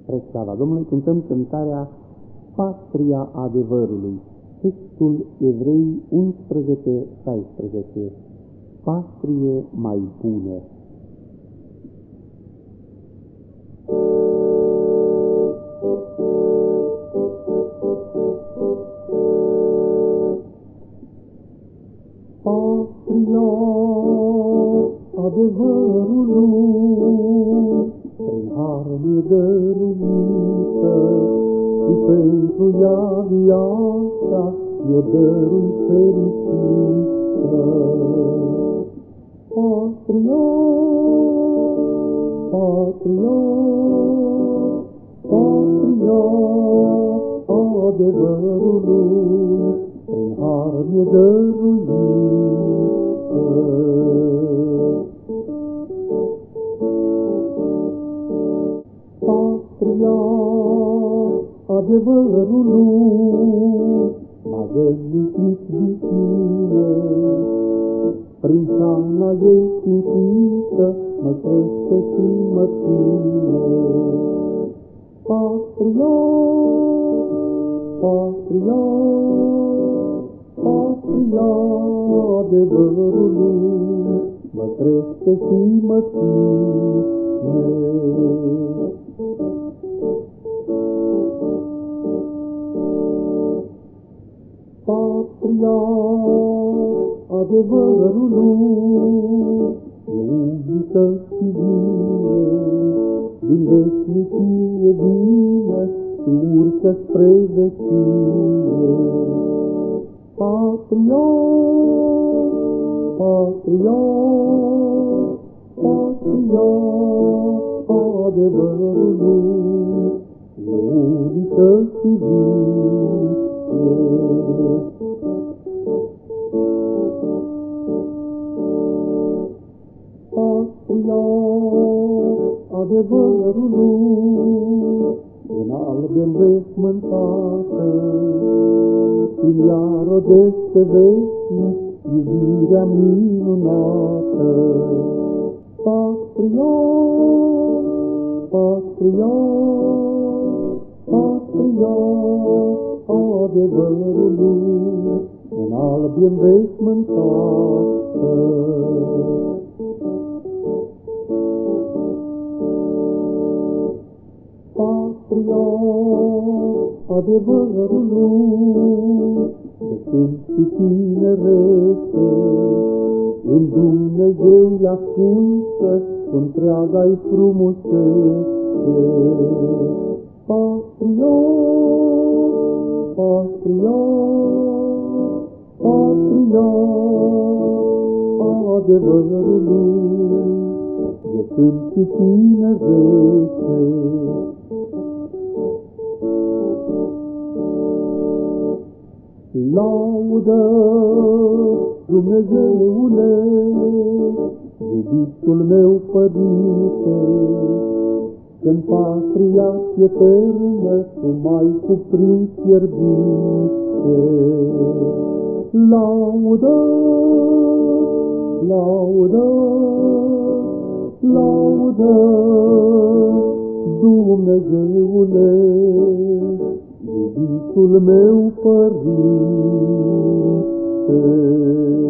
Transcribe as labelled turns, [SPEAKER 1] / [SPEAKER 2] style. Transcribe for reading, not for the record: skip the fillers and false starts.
[SPEAKER 1] Spre slava Domnului cântăm cântarea Patria adevărului. Textul Evrei 11:16. Patrie mai bună. Patria adevărului, prin har mi-e dăruită, și pentru ea viața mi-o dărui fericită. Patria, patria, patria adevărului, prin har mi-e dăruită. Patria adevărului m-a zămislit din tine, prin hrana ei simțită mă crește și mă ține. Patria, patria, patria adevărului mă crește și mă ține. Patria adevărului e unică și bine, din veșnicie vine și urcă spre vecie. Patria, patria, patria adevărului e unică și bine. Patria adevărului în albe înveșmântată, și ea rodește veșnic iubirea minunată. Patria, patria, patria adevărului în albe înveșmântată. Patria adevărului de când și tinerețe, în Dumnezeu e ascunsă cu întreaga-i frumusețe. Patria, patria, patria adevărului de când și tinerețe. Laudă, Dumnezeule, iubitul meu Părinte, că-n patria eternă tu m-ai cuprins fierbinte. Laudă, laudă, laudă, Dumnezeule, iubitul meu Părinte.